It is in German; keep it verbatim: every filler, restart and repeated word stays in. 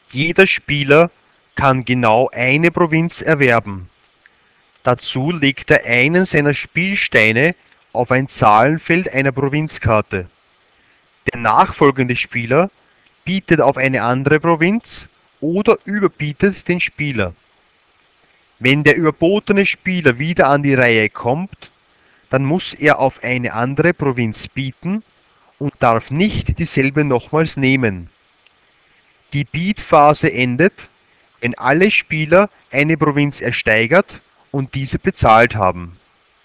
Jeder Spieler kann genau eine Provinz erwerben. Dazu legt er einen seiner Spielsteine auf ein Zahlenfeld einer Provinzkarte. Der nachfolgende Spieler bietet auf eine andere Provinz oder überbietet den Spieler. Wenn der überbotene Spieler wieder an die Reihe kommt, dann muss er auf eine andere Provinz bieten und darf nicht dieselbe nochmals nehmen. Die Bietphase endet, wenn alle Spieler eine Provinz ersteigert und diese bezahlt haben.